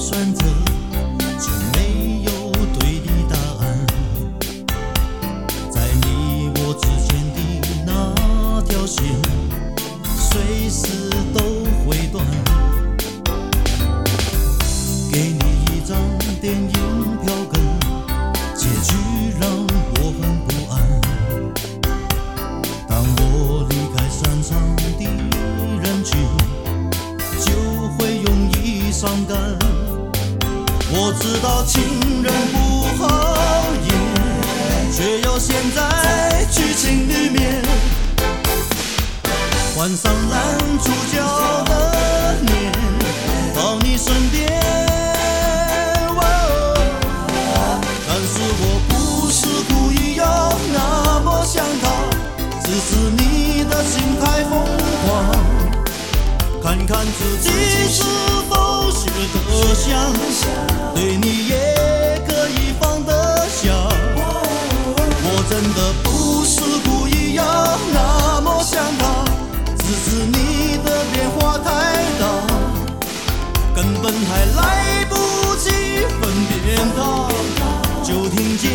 选择，就没有对的答案。在你我之间的那条线，随时都会断。给你一张电影票根，结局让我很不安。当我离开散场的人群，就会容易伤感。我知道情人不好演，却要陷在剧情里面，换上男主角的脸，到你身边。但是我不是故意要那么想他，只是你的心太疯狂。看看自己是否学得像，对你也可以放得下。我真的不是故意要那么想他，只是你的变化太大，根本还来不及分辨他，就听见